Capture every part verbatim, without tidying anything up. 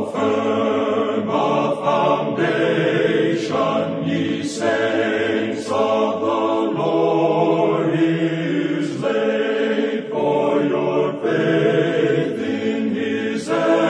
firm a foundation, ye saints of the Lord, is laid, for your faith in his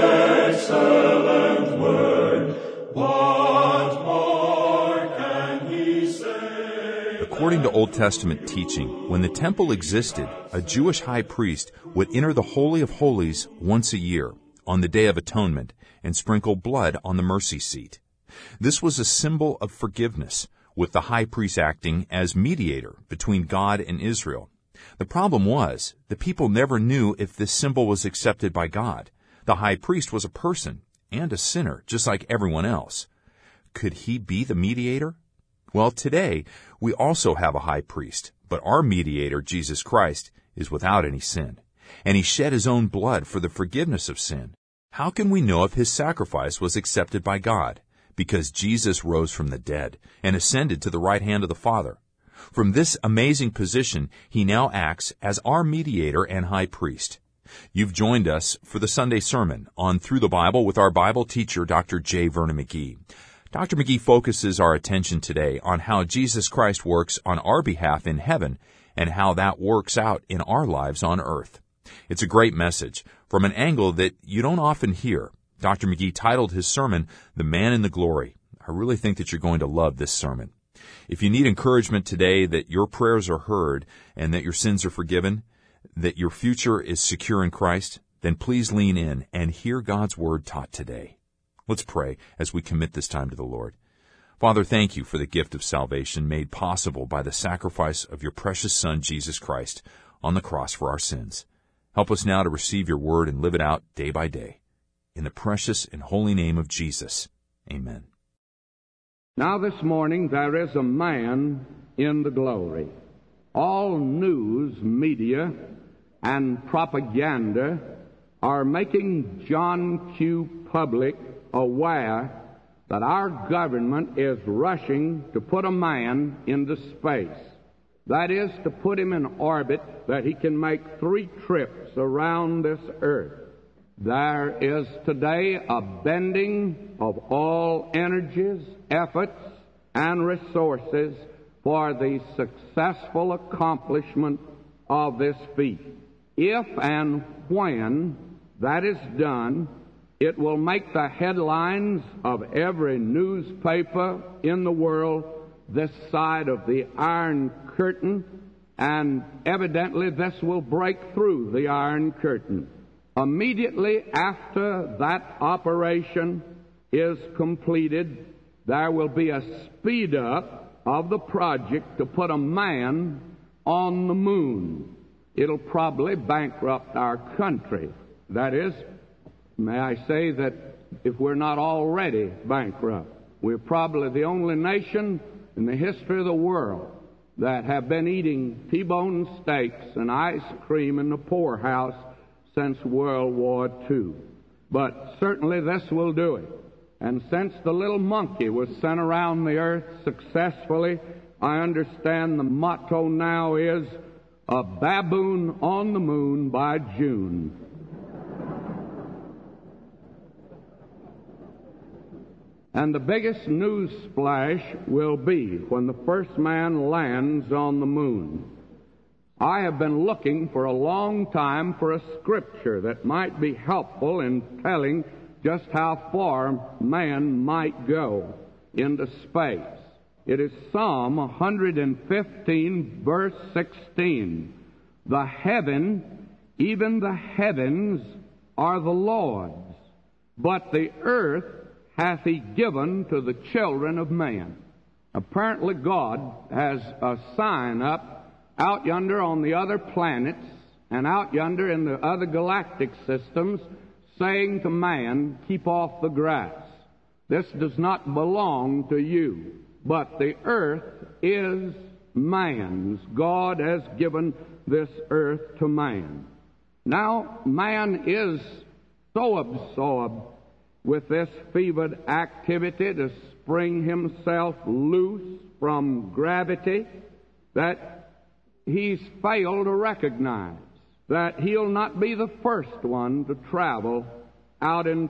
excellent word. What more can he say? According to Old Testament teaching, when the temple existed, a Jewish high priest would enter the Holy of Holies once a year, on the Day of Atonement, and sprinkle blood on the mercy seat. This was a symbol of forgiveness, with the high priest acting as mediator between God and Israel. The problem was, the people never knew if this symbol was accepted by God. The high priest was a person and a sinner, just like everyone else. Could he be the mediator? Well, today, we also have a high priest, but our mediator, Jesus Christ, is without any sin, and he shed his own blood for the forgiveness of sin. How can we know if his sacrifice was accepted by God? Because Jesus rose from the dead and ascended to the right hand of the Father. From this amazing position, he now acts as our mediator and high priest. You've joined us for the Sunday sermon on Through the Bible with our Bible teacher, Doctor J. Vernon McGee. Doctor McGee focuses our attention today on how Jesus Christ works on our behalf in heaven and how that works out in our lives on earth. It's a great message from an angle that you don't often hear. Doctor McGee titled his sermon, The Man in the Glory. I really think that you're going to love this sermon. If you need encouragement today that your prayers are heard and that your sins are forgiven, that your future is secure in Christ, then please lean in and hear God's word taught today. Let's pray as we commit this time to the Lord. Father, thank you for the gift of salvation made possible by the sacrifice of your precious Son, Jesus Christ, on the cross for our sins. Help us now to receive your word and live it out day by day. In the precious and holy name of Jesus, amen. Now this morning there is a man in the glory. All news media and propaganda are making John Q. Public aware that our government is rushing to put a man into space. That is, to put him in orbit that he can make three trips around this earth. There is today a bending of all energies, efforts, and resources for the successful accomplishment of this feat. If and when that is done, it will make the headlines of every newspaper in the world this side of the Iron Curtain, and evidently this will break through the Iron Curtain. Immediately after that operation is completed, there will be a speed up of the project to put a man on the moon. It'll probably bankrupt our country. That is, may I say that if we're not already bankrupt, we're probably the only nation in the history of the world that have been eating T-bone steaks and ice cream in the poorhouse since World War Two. But certainly this will do it. And since the little monkey was sent around the earth successfully, I understand the motto now is, a baboon on the moon by June. And the biggest news splash will be when the first man lands on the moon. I have been looking for a long time for a scripture that might be helpful in telling just how far man might go into space. It is Psalm one fifteen, verse sixteen. The heaven, even the heavens, are the Lord's, but the earth hath he given to the children of man. Apparently God has a sign up out yonder on the other planets and out yonder in the other galactic systems saying to man, keep off the grass. This does not belong to you, but the earth is man's. God has given this earth to man. Now, man is so absorbed with this fevered activity to spring himself loose from gravity that he's failed to recognize that he'll not be the first one to travel out into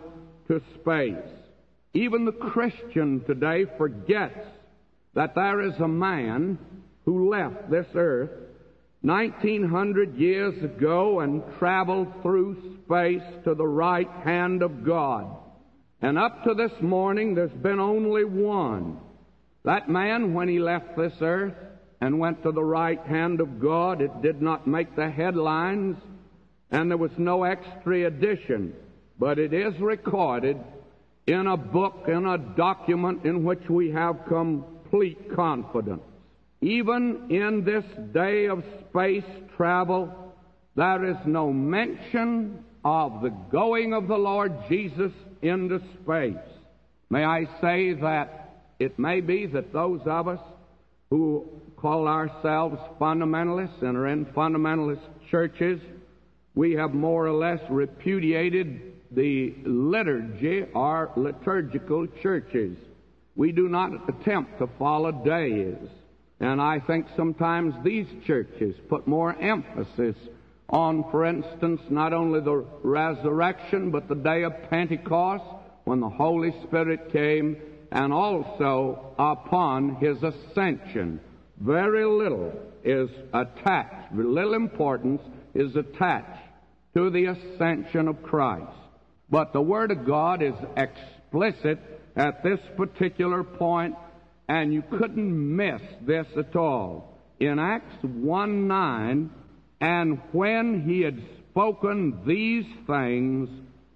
to space. Even the Christian today forgets that there is a man who left this earth nineteen hundred years ago and traveled through space to the right hand of God. And up to this morning, there's been only one. That man, when he left this earth and went to the right hand of God, it did not make the headlines, and there was no extra edition. But it is recorded in a book, in a document in which we have complete confidence. Even in this day of space travel, there is no mention of the going of the Lord Jesus into space. May I say that it may be that those of us who call ourselves fundamentalists and are in fundamentalist churches, we have more or less repudiated the liturgy or liturgical churches. We do not attempt to follow days. And I think sometimes these churches put more emphasis on, for instance, not only the resurrection, but the day of Pentecost, when the Holy Spirit came, and also upon His ascension. Very little is attached, very little importance is attached to the ascension of Christ. But the Word of God is explicit at this particular point, and you couldn't miss this at all. In Acts one nine, and when he had spoken these things,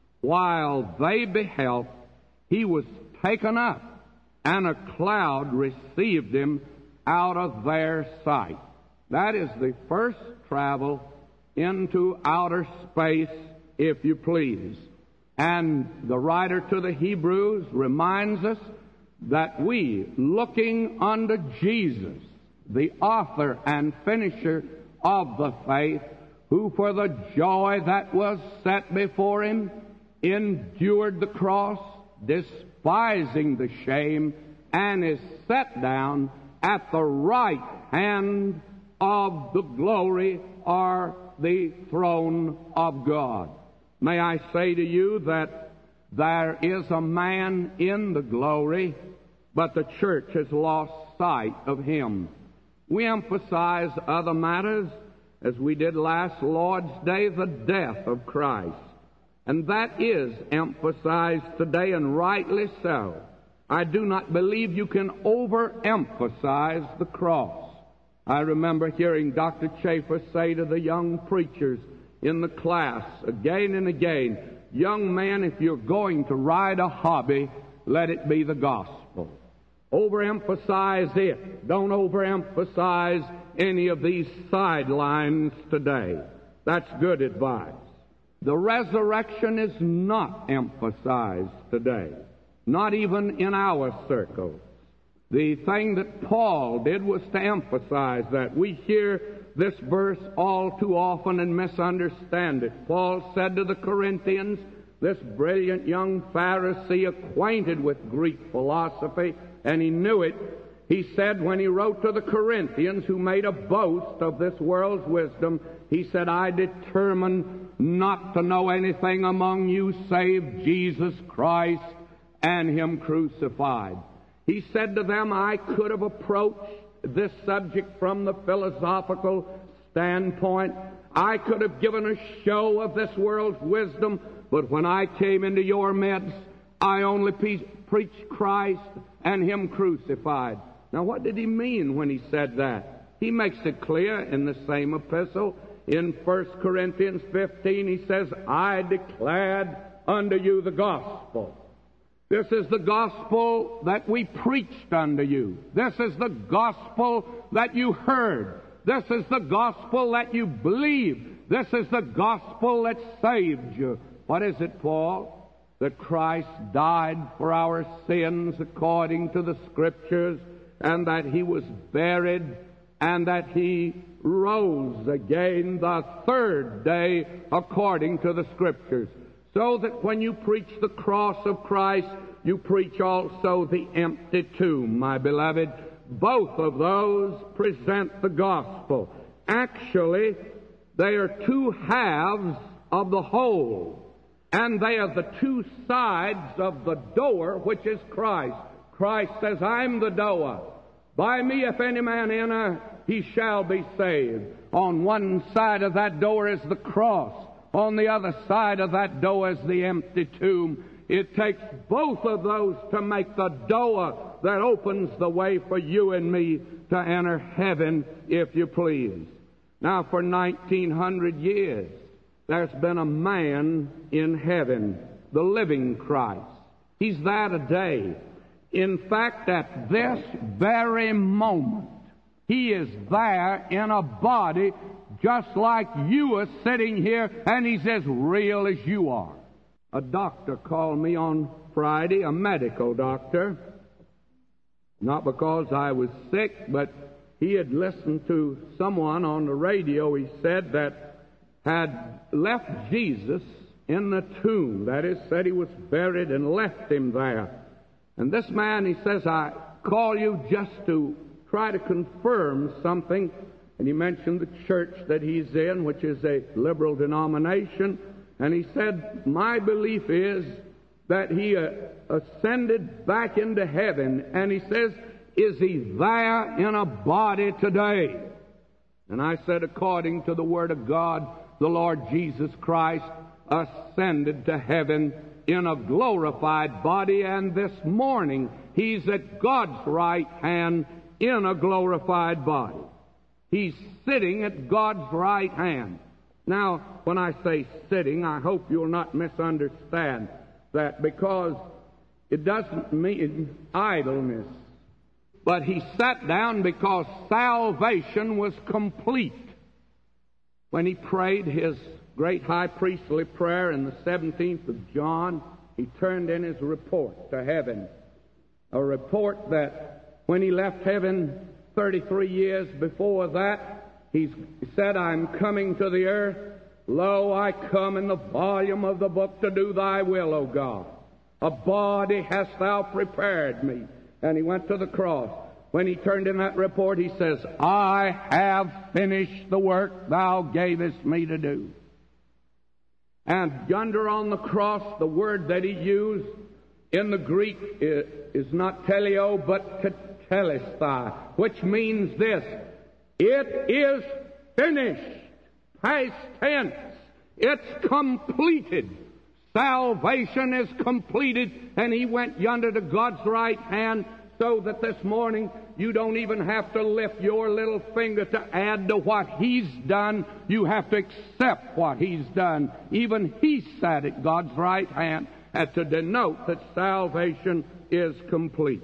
while they beheld, he was taken up, and a cloud received him out of their sight. That is the first travel into outer space, if you please. And the writer to the Hebrews reminds us that we, looking unto Jesus, the author and finisher of the faith, who for the joy that was set before him endured the cross, despising the shame, and is set down at the right hand of the glory or the throne of God. May I say to you that there is a man in the glory, but the church has lost sight of him. We emphasize other matters, as we did last Lord's Day, the death of Christ. And that is emphasized today, and rightly so. I do not believe you can overemphasize the cross. I remember hearing Doctor Chafer say to the young preachers in the class again and again, young man, if you're going to ride a hobby, let it be the gospel. Overemphasize it. Don't overemphasize any of these sidelines today. That's good advice. The resurrection is not emphasized today, not even in our circles. The thing that Paul did was to emphasize that. We hear this verse all too often and misunderstand it. Paul said to the Corinthians, this brilliant young Pharisee acquainted with Greek philosophy, and he knew it, he said when he wrote to the Corinthians who made a boast of this world's wisdom, he said, I determine not to know anything among you save Jesus Christ and Him crucified. He said to them, I could have approached this subject from the philosophical standpoint. I could have given a show of this world's wisdom, but when I came into your midst, I only pe- preached Christ and Him crucified. Now, what did he mean when he said that? He makes it clear in the same epistle. In First Corinthians fifteen, he says, I declared unto you the gospel. This is the gospel that we preached unto you. This is the gospel that you heard. This is the gospel that you believed. This is the gospel that saved you. What is it, Paul? That Christ died for our sins according to the Scriptures, and that He was buried, and that He rose again the third day according to the Scriptures. So that when you preach the cross of Christ, you preach also the empty tomb, my beloved. Both of those present the gospel. Actually, they are two halves of the whole. And they are the two sides of the door, which is Christ. Christ says, I'm the door. By me, if any man enter, he shall be saved. On one side of that door is the cross. On the other side of that door is the empty tomb. It takes both of those to make the door that opens the way for you and me to enter heaven, if you please. Now, for nineteen hundred years, there's been a man in heaven, the living Christ. He's there today. In fact, at this very moment, He is there in a body just like you are sitting here, and He's as real as you are. A doctor called me on Friday, a medical doctor, not because I was sick, but he had listened to someone on the radio, he said, that had left Jesus in the tomb. That is, said he was buried and left him there. And this man, he says, I call you just to try to confirm something. And he mentioned the church that he's in, which is a liberal denomination. And he said, my belief is that he uh, ascended back into heaven. And he says, is he there in a body today? And I said, according to the Word of God, the Lord Jesus Christ ascended to heaven in a glorified body, and this morning He's at God's right hand in a glorified body. He's sitting at God's right hand. Now, when I say sitting, I hope you'll not misunderstand that, because it doesn't mean idleness. But He sat down because salvation was complete. When He prayed His great high priestly prayer in the seventeenth of John, He turned in His report to heaven. A report that when He left heaven thirty-three years before that, He said, I'm coming to the earth. Lo, I come in the volume of the book to do Thy will, O God. A body hast Thou prepared me. And He went to the cross. When He turned in that report, He says, I have finished the work Thou gavest me to do. And yonder on the cross, the word that He used in the Greek is not teleo, but tetelestai, which means this: it is finished. Past tense. It's completed. Salvation is completed, and He went yonder to God's right hand, so that this morning you don't even have to lift your little finger to add to what He's done. You have to accept what He's done. Even He sat at God's right hand and to denote that salvation is complete.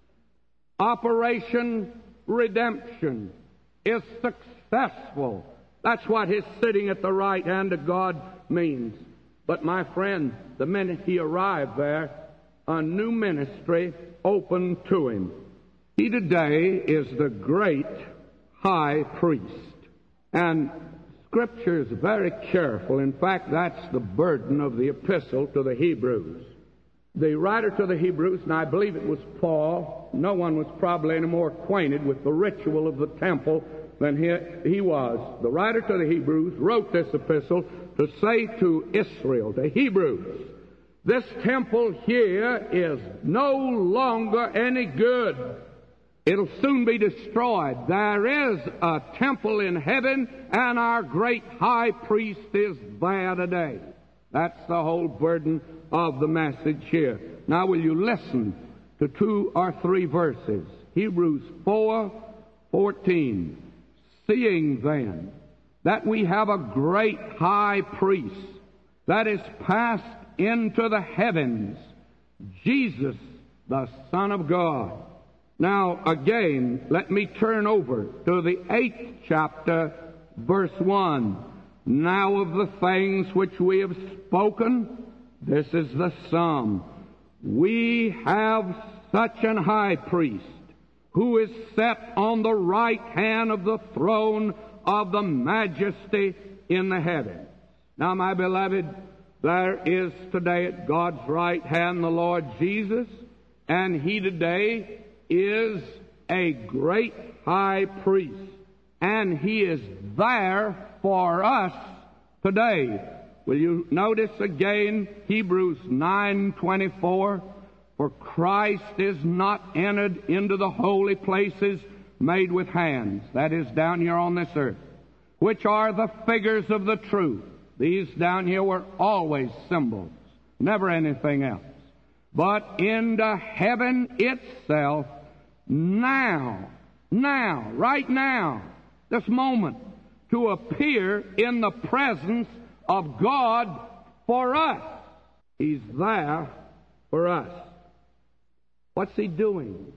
Operation redemption is successful. That's what His sitting at the right hand of God means. But my friend, the minute He arrived there, a new ministry opened to Him. He today is the great high priest. And Scripture is very careful. In fact, that's the burden of the epistle to the Hebrews. The writer to the Hebrews, and I believe it was Paul, no one was probably any more acquainted with the ritual of the temple than he, he was. The writer to the Hebrews wrote this epistle to say to Israel, to Hebrews, this temple here is no longer any good. It'll soon be destroyed. There is a temple in heaven, and our great high priest is there today. That's the whole burden of the message here. Now will you listen to two or three verses. Hebrews four fourteen. Seeing then that we have a great high priest that is passed into the heavens, Jesus, the Son of God. Now, again, let me turn over to the eighth chapter, verse one. Now of the things which we have spoken, this is the sum. We have such an high priest who is set on the right hand of the throne of the majesty in the heavens. Now, my beloved, there is today at God's right hand the Lord Jesus, and He today is a great high priest, and He is there for us today. Will you notice again Hebrews nine twenty-four? For Christ is not entered into the holy places made with hands, that is, down here on this earth, which are the figures of the truth. These down here were always symbols, never anything else. But into heaven itself, now, now, right now, this moment, to appear in the presence of God for us. He's there for us. What's He doing?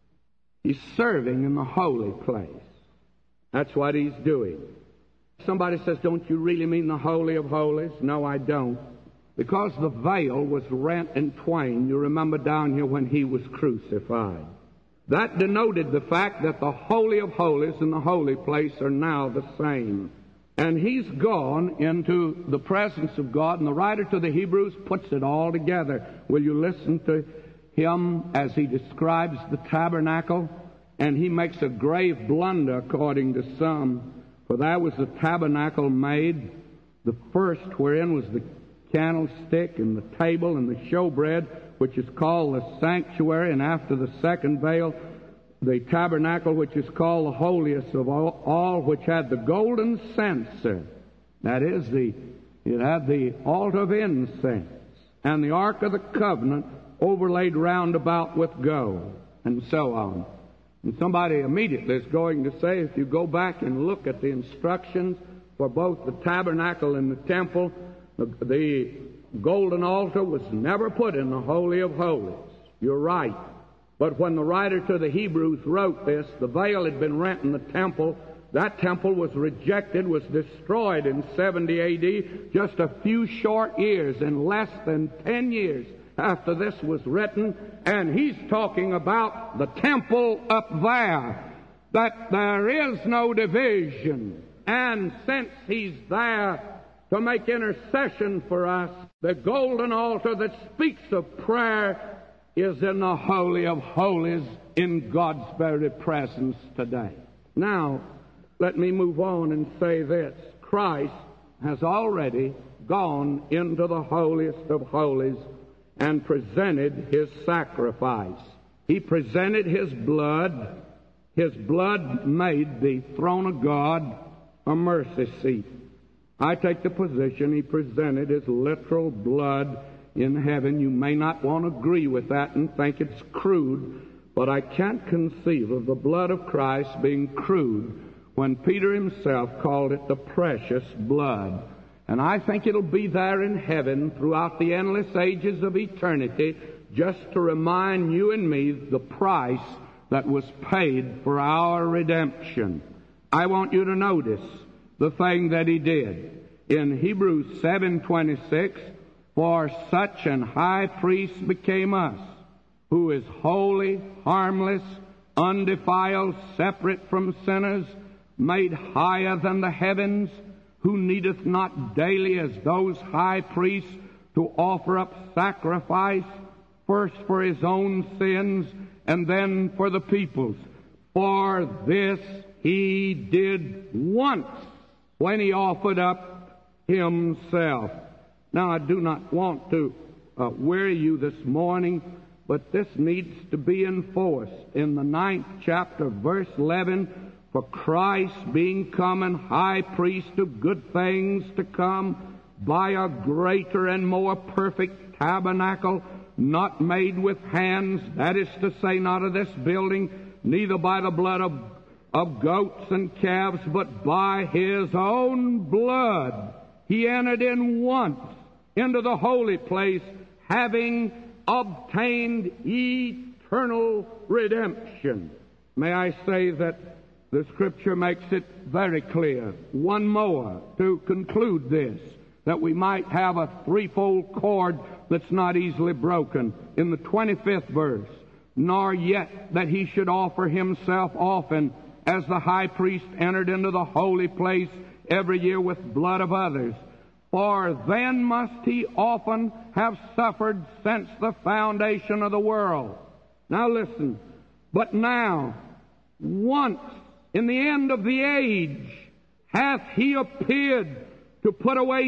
He's serving in the holy place. That's what He's doing. Somebody says, don't you really mean the Holy of Holies? No, I don't. Because the veil was rent in twain, you remember down here when He was crucified. That denoted the fact that the Holy of Holies and the holy place are now the same. And He's gone into the presence of God, and the writer to the Hebrews puts it all together. Will you listen to him as he describes the tabernacle? And he makes a grave blunder according to some. For that was the tabernacle made, the first wherein was the candlestick and the table and the showbread, which is called the sanctuary, and after the second veil, the tabernacle, which is called the holiest of all, all which had the golden censer. That is, the it had the altar of incense, and the ark of the covenant overlaid round about with gold, and so on. And somebody immediately is going to say, if you go back and look at the instructions for both the tabernacle and the temple, the, the golden altar was never put in the Holy of Holies. You're right. But when the writer to the Hebrews wrote this, the veil had been rent in the temple. That temple was rejected, was destroyed in seventy A D, just a few short years, in less than ten years after this was written. And he's talking about the temple up there, that there is no division. And since He's there to make intercession for us, the golden altar that speaks of prayer is in the Holy of Holies in God's very presence today. Now, let me move on and say this. Christ has already gone into the holiest of holies and presented His sacrifice. He presented His blood. His blood made the throne of God a mercy seat. I take the position He presented His literal blood in heaven. You may not want to agree with that and think it's crude, but I can't conceive of the blood of Christ being crude when Peter himself called it the precious blood. And I think it'll be there in heaven throughout the endless ages of eternity, just to remind you and me the price that was paid for our redemption. I want you to notice the thing that He did. In Hebrews seven twenty-six, for such an high priest became us, who is holy, harmless, undefiled, separate from sinners, made higher than the heavens, who needeth not daily as those high priests to offer up sacrifice, first for His own sins and then for the people's. For this He did once when He offered up Himself. Now, I do not want to uh, weary you this morning, but this needs to be enforced. In the ninth chapter, verse eleven, for Christ being come and high priest of good things to come, by a greater and more perfect tabernacle, not made with hands, that is to say, not of this building, neither by the blood of, of goats and calves, but by His own blood, He entered in once into the holy place, having obtained eternal redemption. May I say that the Scripture makes it very clear. One more to conclude this, that we might have a threefold cord that's not easily broken. In the twenty-fifth verse, nor yet that He should offer Himself often, as the high priest entered into the holy place every year with blood of others. For then must He often have suffered since the foundation of the world. Now listen, but now, once in the end of the age, hath He appeared to put away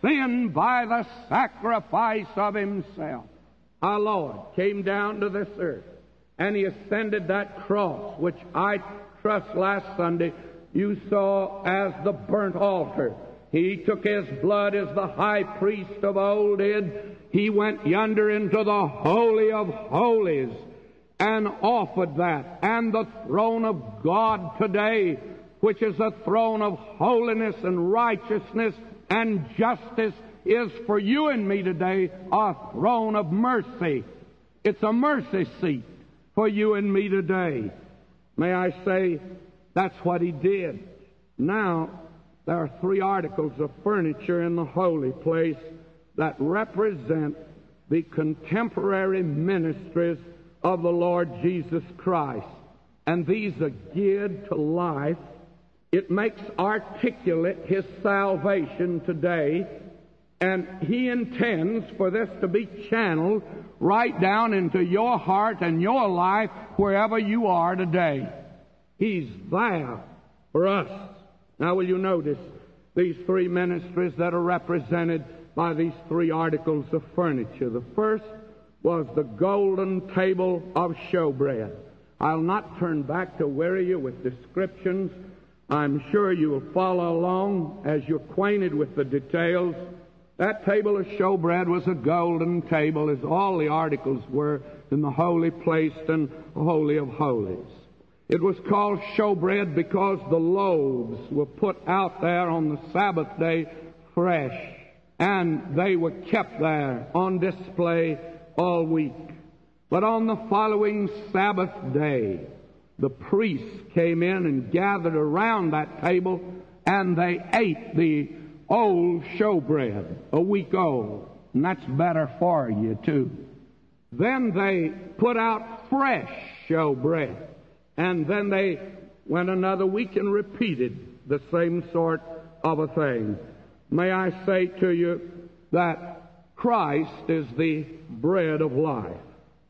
sin by the sacrifice of Himself. Our Lord came down to this earth, and He ascended that cross, which I trust last Sunday you saw as the burnt altar. He took His blood as the high priest of old did. He went yonder into the Holy of Holies and offered that. And the throne of God today, which is a throne of holiness and righteousness and justice, is for you and me today a throne of mercy. It's a mercy seat for you and me today. May I say, that's what He did. Now, there are three articles of furniture in the holy place that represent the contemporary ministries of the Lord Jesus Christ. And these are geared to life. It makes articulate His salvation today. And He intends for this to be channeled right down into your heart and your life wherever you are today. He's there for us. Now will you notice these three ministries that are represented by these three articles of furniture. The first was the golden table of showbread. I'll not turn back to weary you with descriptions. I'm sure you will follow along as you're acquainted with the details. That table of showbread was a golden table, as all the articles were in the holy place and Holy of Holies. It was called showbread because the loaves were put out there on the Sabbath day fresh, and they were kept there on display all week. But on the following Sabbath day, the priests came in and gathered around that table, and they ate the old showbread, a week old, and that's better for you too. Then they put out fresh showbread, and then they went another week and repeated the same sort of a thing. May I say to you that Christ is the bread of life,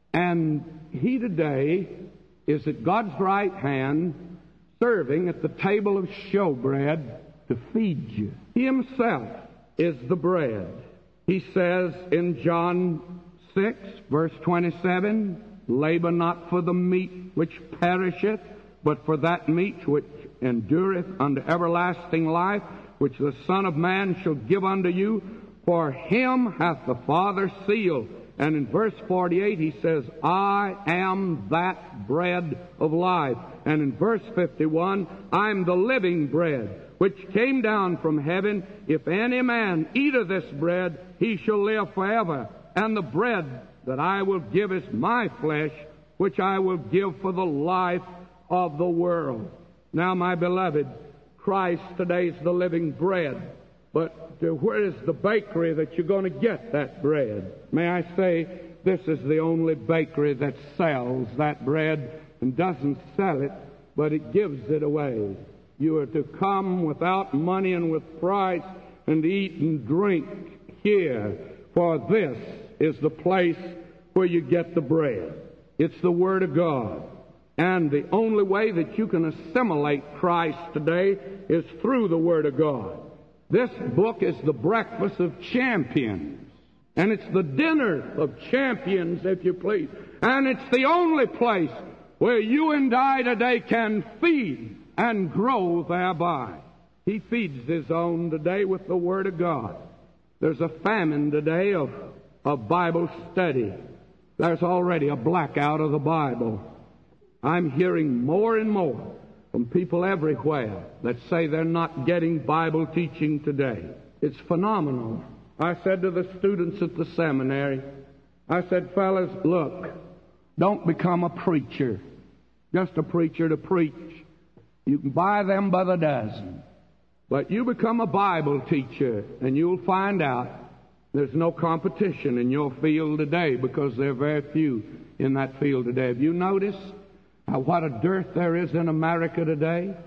and He today is at God's right hand, serving at the table of showbread to feed you. He Himself is the bread. He says in John six, verse twenty-seven, labor not for the meat which perisheth, but for that meat which endureth unto everlasting life, which the Son of Man shall give unto you. For Him hath the Father sealed. And in verse forty-eight he says, I am that bread of life. And in verse fifty-one, I am the living bread, which came down from heaven. If any man eat of this bread, he shall live forever. And the bread that I will give is my flesh, which I will give for the life of the world. Now, my beloved, Christ today is the living bread. But where is the bakery that you're going to get that bread? May I say, this is the only bakery that sells that bread, and doesn't sell it, but it gives it away. You are to come without money and with price and eat and drink here, for this is the place where you get the bread. It's the Word of God. And the only way that you can assimilate Christ today is through the Word of God. This book is the breakfast of champions. And it's the dinner of champions, if you please. And it's the only place where you and I today can feed and grow thereby. He feeds His own today with the Word of God. There's a famine today of, of Bible study. There's already a blackout of the Bible. I'm hearing more and more from people everywhere that say they're not getting Bible teaching today. It's phenomenal. I said to the students at the seminary, I said, fellas, look, don't become a preacher. Just a preacher to preach. You can buy them by the dozen. But you become a Bible teacher, and you'll find out there's no competition in your field today, because there are very few in that field today. Have you noticed how what a dearth there is in America today?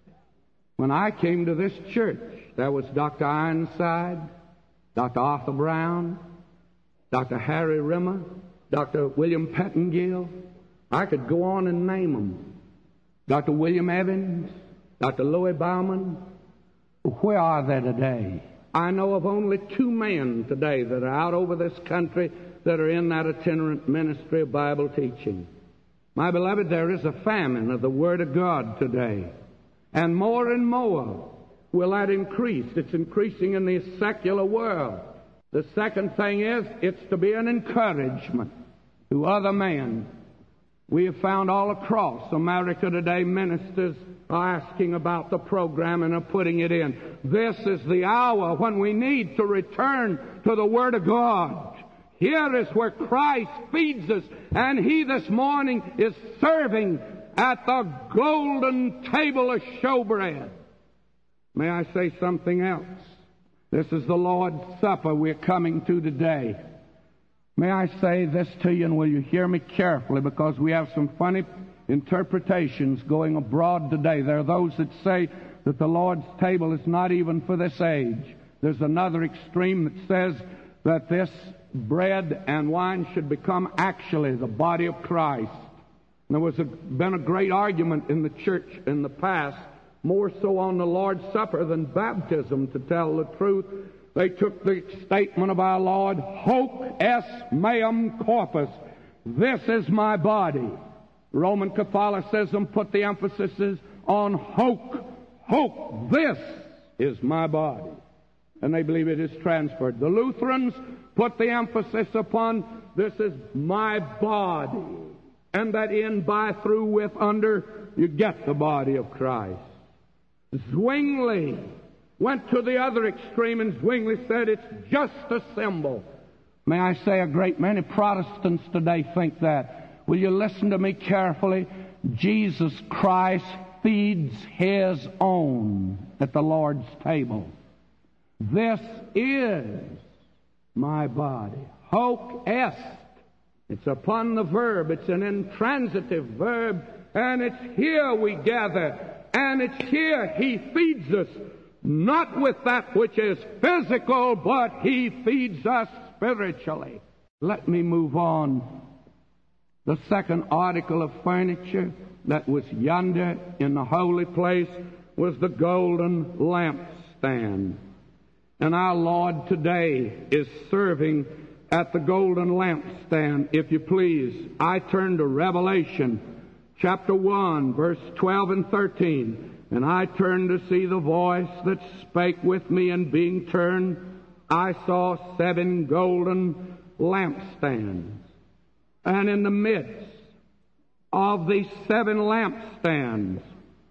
When I came to this church, there was Doctor Ironside, Doctor Arthur Brown, Doctor Harry Rimmer, Doctor William Pettingill. I could go on and name them. Doctor William Evans, Doctor Louis Bauman. Where are they today? I know of only two men today that are out over this country that are in that itinerant ministry of Bible teaching. My beloved, there is a famine of the Word of God today. And more and more will that increase. It's increasing in the secular world. The second thing is, it's to be an encouragement to other men. We have found all across America today, ministers are asking about the program and are putting it in. This is the hour when we need to return to the Word of God. Here is where Christ feeds us, and He this morning is serving at the golden table of showbread. May I say something else? This is the Lord's Supper we're coming to today. May I say this to you, and will you hear me carefully, because we have some funny interpretations going abroad today. There are those that say that the Lord's table is not even for this age. There's another extreme that says that this bread and wine should become actually the body of Christ. There was a, been a great argument in the church in the past, more so on the Lord's Supper than baptism, to tell the truth. They took the statement of our Lord, hoc est meum corpus, this is my body. Roman Catholicism put the emphasis on hoc, hoc, this is my body. And they believe it is transferred. The Lutherans put the emphasis upon, this is my body. And that in, by, through, with, under, you get the body of Christ. Zwingli went to the other extreme, and Zwingli said it's just a symbol. May I say, a great many Protestants today think that. Will you listen to me carefully? Jesus Christ feeds His own at the Lord's table. This is my body. Hoc est. It's upon the verb. It's an intransitive verb. And it's here we gather. And it's here He feeds us. Not with that which is physical, but He feeds us spiritually. Let me move on. The second article of furniture that was yonder in the holy place was the golden lampstand. And our Lord today is serving at the golden lampstand. If you please, I turn to Revelation chapter one, verse twelve and thirteen. And I turned to see the voice that spake with me, and being turned, I saw seven golden lampstands. And in the midst of these seven lampstands,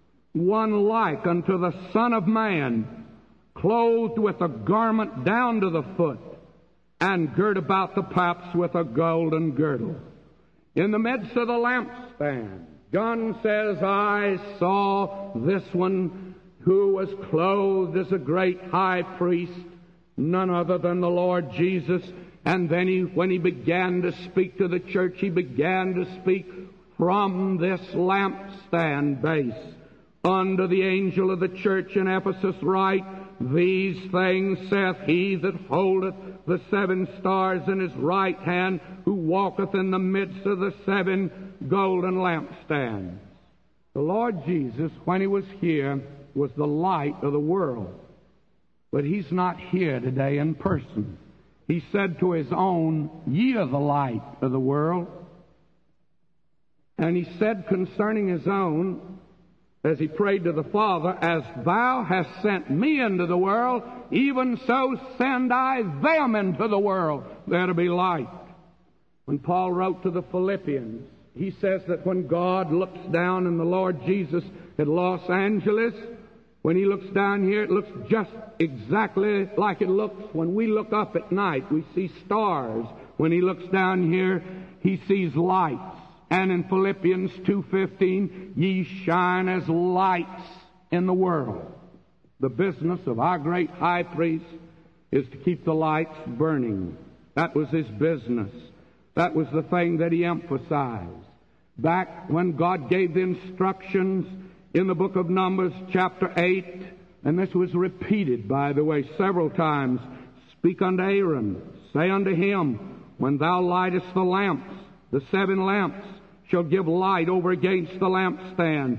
one like unto the Son of Man, clothed with a garment down to the foot, and girt about the paps with a golden girdle. In the midst of the lampstand, John says, I saw this one who was clothed as a great high priest, none other than the Lord Jesus. And then he, when he began to speak to the church, he began to speak from this lampstand base. Unto the angel of the church in Ephesus write, these things saith he that holdeth the seven stars in his right hand, who walketh in the midst of the seven golden lampstands. The Lord Jesus, when He was here, was the light of the world. But He's not here today in person. He said to His own, ye are the light of the world. And He said concerning His own, as He prayed to the Father, as thou hast sent me into the world, even so send I them into the world. They're to be light. When Paul wrote to the Philippians, he says that when God looks down in the Lord Jesus at Los Angeles, when He looks down here, it looks just exactly like it looks when we look up at night. We see stars. When He looks down here, He sees lights. And in Philippians two fifteen, ye shine as lights in the world. The business of our great high priest is to keep the lights burning. That was his business. That was the thing that he emphasized. Back when God gave the instructions in the book of Numbers, chapter eight, and this was repeated, by the way, several times, speak unto Aaron, say unto him, when thou lightest the lamps, the seven lamps shall give light over against the lampstand.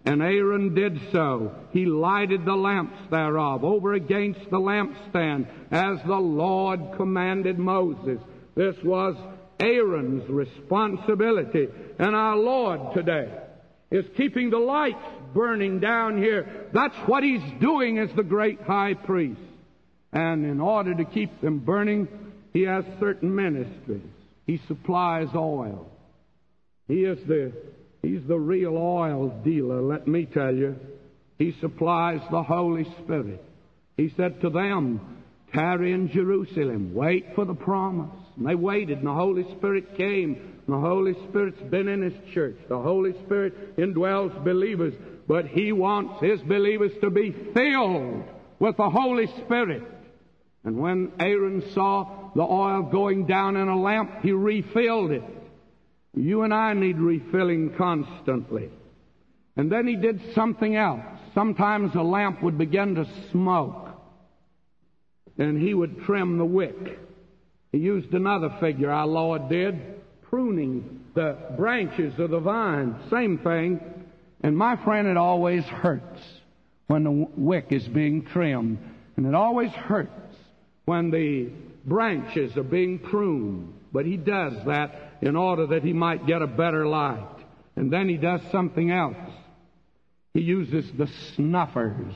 And Aaron did so. He lighted the lamps thereof over against the lampstand, as the Lord commanded Moses. This was Aaron's responsibility. And our Lord today is keeping the lights burning down here. That's what He's doing as the great high priest. And in order to keep them burning, He has certain ministries. He supplies oil. He is the, He's the real oil dealer, let me tell you. He supplies the Holy Spirit. He said to them, tarry in Jerusalem, wait for the promise. And they waited, and the Holy Spirit came. And the Holy Spirit's been in His church. The Holy Spirit indwells believers. But He wants His believers to be filled with the Holy Spirit. And when Aaron saw the oil going down in a lamp, he refilled it. You and I need refilling constantly. And then he did something else. Sometimes a lamp would begin to smoke, and he would trim the wick. He used another figure, our Lord did, pruning the branches of the vine. Same thing. And my friend, it always hurts when the wick is being trimmed. And it always hurts when the branches are being pruned. But he does that in order that he might get a better light. And then he does something else. He uses the snuffers.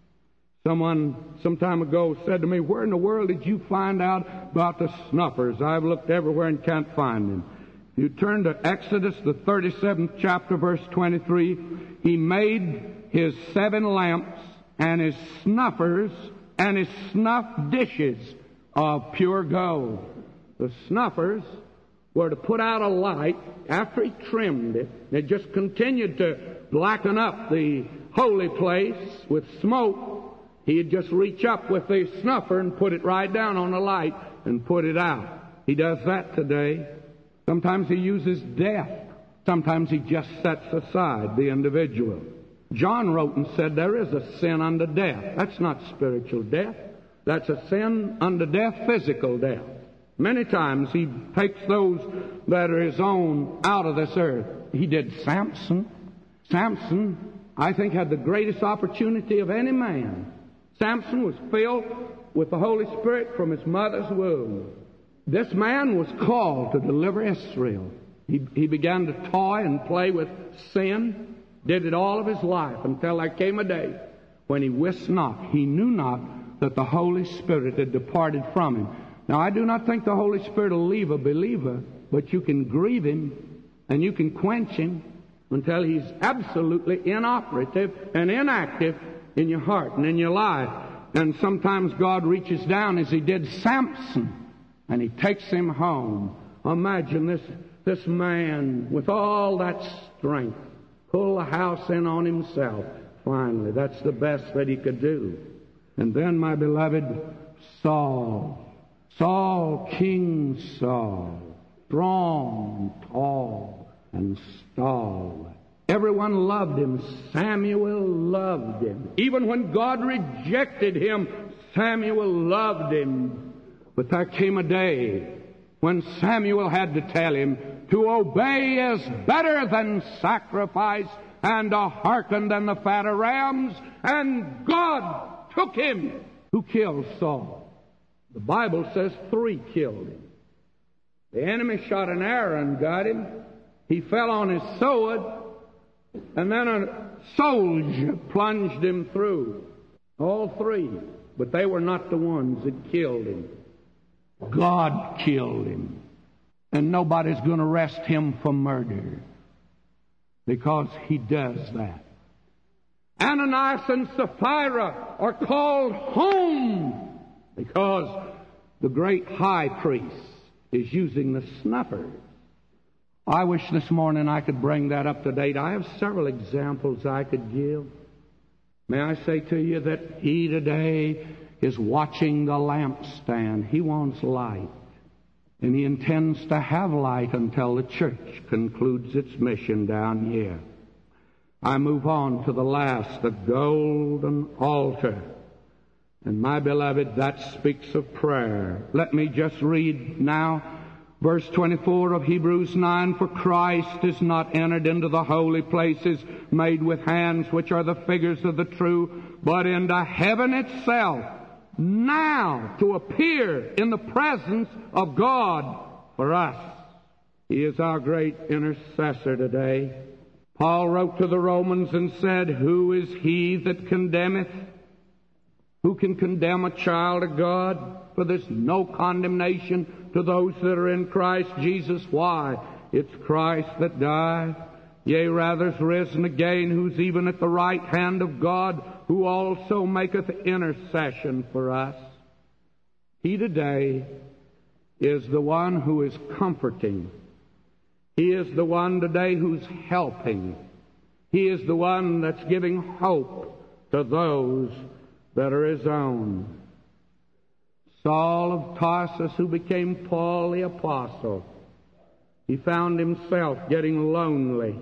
Someone some time ago said to me, where in the world did you find out about the snuffers? I've looked everywhere and can't find them. You turn to Exodus, the thirty-seventh chapter, verse twenty-three. He made his seven lamps and his snuffers and his snuff dishes of pure gold. The snuffers were to put out a light after he trimmed it. It just continued to blacken up the holy place with smoke. He'd just reach up with the snuffer and put it right down on the light and put it out. He does that today. Sometimes he uses death. Sometimes he just sets aside the individual. John wrote and said there is a sin unto death. That's not spiritual death. That's a sin unto death, physical death. Many times he takes those that are his own out of this earth. He did Samson. Samson, I think, had the greatest opportunity of any man. Samson was filled with the Holy Spirit from his mother's womb. This man was called to deliver Israel. He, he began to toy and play with sin, did it all of his life until there came a day when he wist not, he knew not that the Holy Spirit had departed from him. Now, I do not think the Holy Spirit will leave a believer, but you can grieve him and you can quench him until he's absolutely inoperative and inactive in your heart and in your life. And sometimes God reaches down as He did Samson, and He takes him home. Imagine this, this man with all that strength pull the house in on himself. Finally, that's the best that he could do. And then, my beloved, Saul. Saul, King Saul, strong, tall, and stalwart. Everyone loved him. Samuel loved him. Even when God rejected him, Samuel loved him. But there came a day when Samuel had to tell him, to obey is better than sacrifice, and to hearken than the fat of rams. And God took him. Who killed Saul? The Bible says three killed him. The enemy shot an arrow and got him. He fell on his sword, and then a soldier plunged him through. All three. But they were not the ones that killed him. God killed him. And nobody's going to arrest him for murder, because he does that. Ananias and Sapphira are called home because the great high priest is using the snuffers. I wish this morning I could bring that up to date. I have several examples I could give. May I say to you that he today is watching the lampstand. He wants light. And he intends to have light until the church concludes its mission down here. I move on to the last, the golden altar. And my beloved, that speaks of prayer. Let me just read now Verse twenty-four of Hebrews nine, for Christ is not entered into the holy places made with hands, which are the figures of the true, but into heaven itself, now to appear in the presence of God for us. He is our great intercessor today. Paul wrote to the Romans and said, who is he that condemneth? Who can condemn a child of God? For there's no condemnation to those that are in Christ Jesus. Why? It's Christ that died. Yea, rather is risen again, who's even at the right hand of God, who also maketh intercession for us. He today is the one who is comforting. He is the one today who's helping. He is the one that's giving hope to those that are His own. Saul of Tarsus, who became Paul the Apostle, he found himself getting lonely.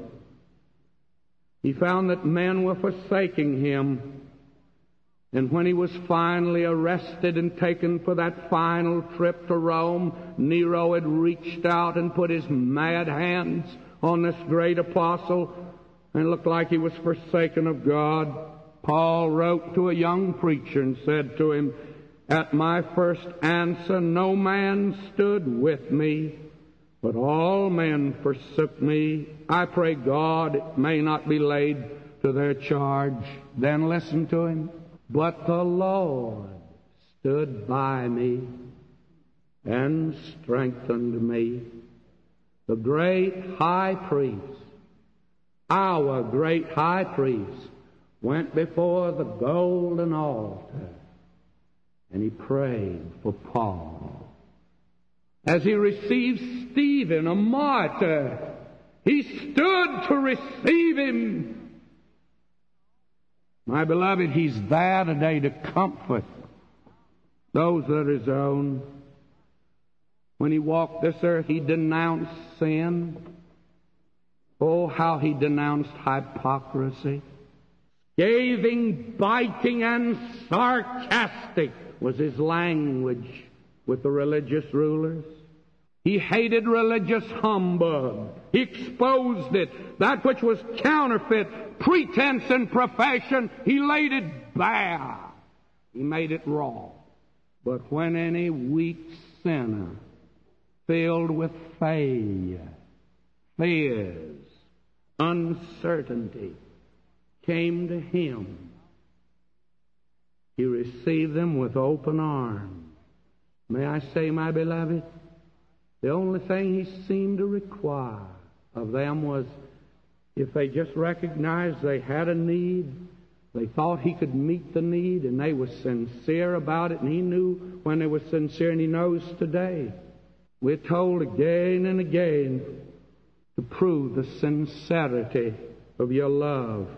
He found that men were forsaking him. And when he was finally arrested and taken for that final trip to Rome, Nero had reached out and put his mad hands on this great apostle, and it looked like he was forsaken of God. Paul wrote to a young preacher and said to him, at my first answer no man stood with me, but all men forsook me. I pray God it may not be laid to their charge. Then listen to him. But the Lord stood by me and strengthened me. The great high priest, our great high priest, went before the golden altar, and he prayed for Paul. As he received Stephen, a martyr, he stood to receive him. My beloved, he's there today to comfort those that are his own. When he walked this earth, he denounced sin. Oh, how he denounced hypocrisy. Scathing, biting, and sarcastic was his language with the religious rulers. He hated religious humbug. He exposed it. That which was counterfeit, pretense, and profession, he laid it bare. He made it raw. But when any weak sinner, filled with failure, fears, uncertainty, came to him, he received them with open arms. May I say, my beloved, the only thing he seemed to require of them was if they just recognized they had a need, they thought he could meet the need, and they were sincere about it, and he knew when they were sincere, and he knows today. We're told again and again to prove the sincerity of your love.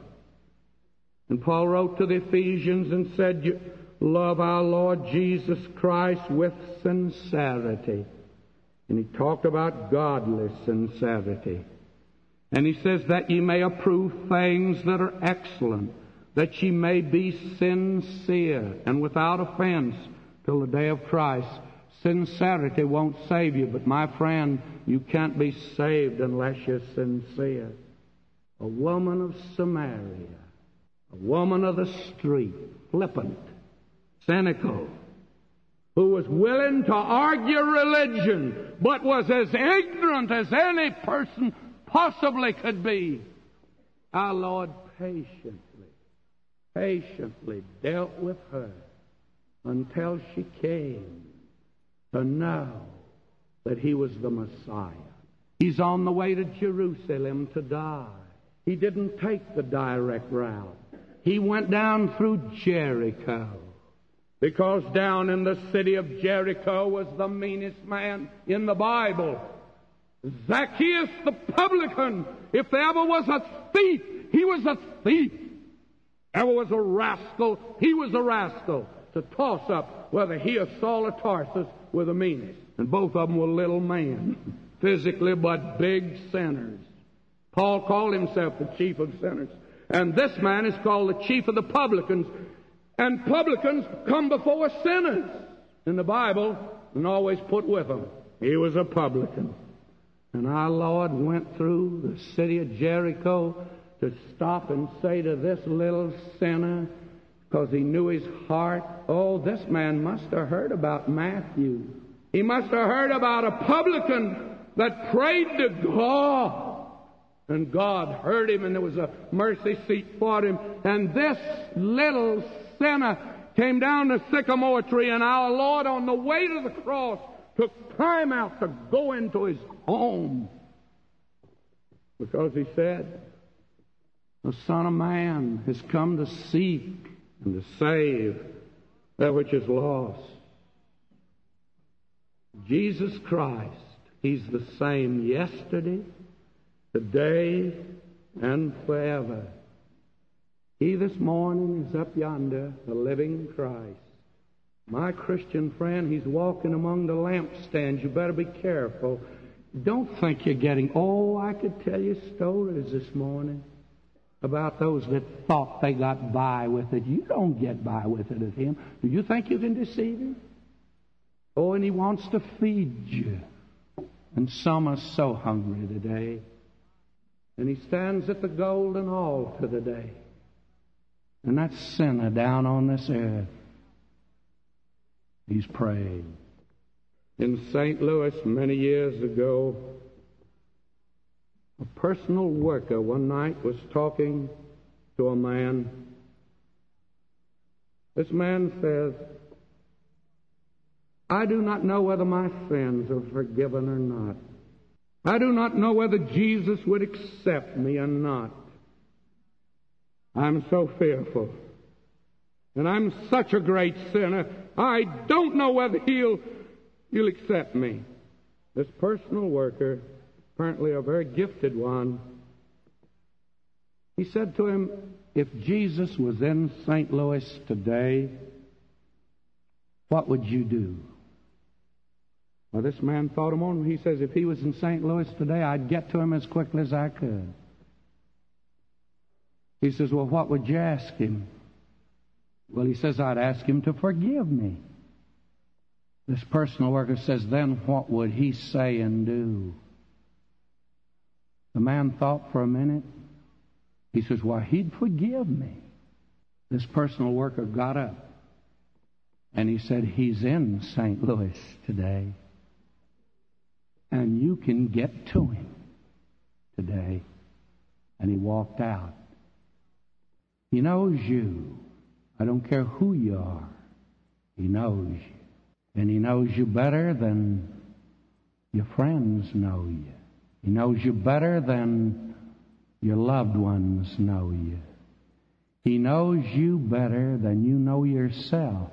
And Paul wrote to the Ephesians and said, you love our Lord Jesus Christ with sincerity. And he talked about godly sincerity. And he says that ye may approve things that are excellent, that ye may be sincere and without offense till the day of Christ. Sincerity won't save you, but my friend, you can't be saved unless you're sincere. A woman of Samaria, a woman of the street, flippant, cynical, who was willing to argue religion, but was as ignorant as any person possibly could be. Our Lord patiently, patiently dealt with her until she came to know that He was the Messiah. He's on the way to Jerusalem to die. He didn't take the direct route. He went down through Jericho, because down in the city of Jericho was the meanest man in the Bible. Zacchaeus the publican. If there ever was a thief, he was a thief. Ever was a rascal, he was a rascal. To toss up whether he or Saul of Tarsus were the meanest. And both of them were little men, physically, but big sinners. Paul called himself the chief of sinners. And this man is called the chief of the publicans. And publicans come before sinners in the Bible and always put with them. He was a publican. And our Lord went through the city of Jericho to stop and say to this little sinner, because he knew his heart, oh, this man must have heard about Matthew. He must have heard about a publican that prayed to God. And God heard him, and there was a mercy seat for him. And this little sinner came down the sycamore tree, and our Lord, on the way to the cross, took time out to go into his home. Because he said, the Son of Man has come to seek and to save that which is lost. Jesus Christ, He's the same yesterday, today, and forever. He this morning is up yonder, the living Christ. My Christian friend, He's walking among the lampstands. You better be careful. Don't think you're getting, oh, I could tell you stories this morning about those that thought they got by with it. You don't get by with it at Him. Do you think you can deceive Him? Oh, and He wants to feed you. And some are so hungry today. And He stands at the golden altar today. And that sinner down on this earth, he's praying. In Saint Louis many years ago, a personal worker one night was talking to a man. This man says, I do not know whether my sins are forgiven or not. I do not know whether Jesus would accept me or not. I'm so fearful. And I'm such a great sinner. I don't know whether he'll, he'll accept me. This personal worker, apparently a very gifted one, he said to him, if Jesus was in Saint Louis today, what would you do? Well, this man thought a moment. He says, if he was in Saint Louis today, I'd get to him as quickly as I could. He says, well, what would you ask him? Well, he says, I'd ask him to forgive me. This personal worker says, then what would he say and do? The man thought for a minute. He says, well, he'd forgive me. This personal worker got up, and he said, he's in Saint Louis today, and you can get to him today. And he walked out. He knows you. I don't care who you are. He knows you. And He knows you better than your friends know you. He knows you better than your loved ones know you. He knows you better than you know yourself.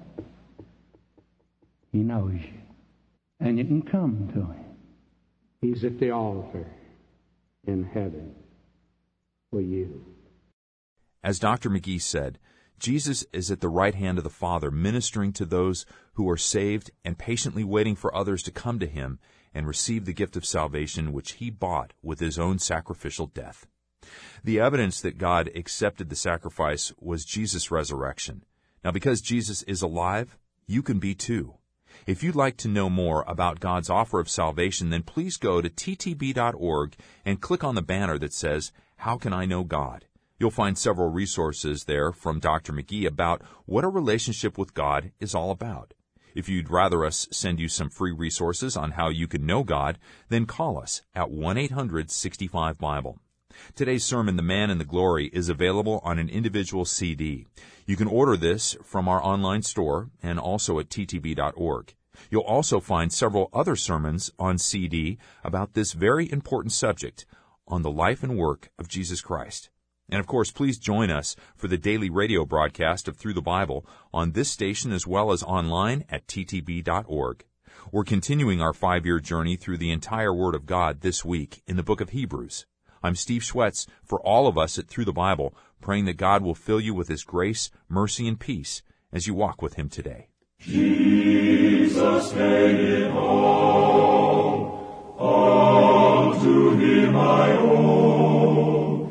He knows you. And you can come to Him. He's at the altar in heaven for you. As Doctor McGee said, Jesus is at the right hand of the Father, ministering to those who are saved and patiently waiting for others to come to Him and receive the gift of salvation which He bought with His own sacrificial death. The evidence that God accepted the sacrifice was Jesus' resurrection. Now, because Jesus is alive, you can be too. If you'd like to know more about God's offer of salvation, then please go to T T B dot org and click on the banner that says, How Can I Know God? You'll find several resources there from Doctor McGee about what a relationship with God is all about. If you'd rather us send you some free resources on how you can know God, then call us at one eight hundred sixty-five Bible. Today's sermon, The Man in the Glory, is available on an individual C D. You can order this from our online store and also at T T B dot org. You'll also find several other sermons on C D about this very important subject, on the life and work of Jesus Christ. And, of course, please join us for the daily radio broadcast of Through the Bible on this station as well as online at T T B dot org. We're continuing our five-year journey through the entire Word of God this week in the book of Hebrews. I'm Steve Schwetz for all of us at Through the Bible, praying that God will fill you with His grace, mercy, and peace as you walk with Him today. Jesus made it all, all to Him I owe.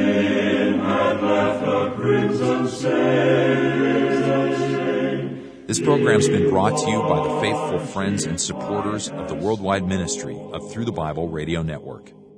Sin had left a crimson stain. This program's been brought to you by the faithful friends and supporters of the worldwide ministry of Through the Bible Radio Network.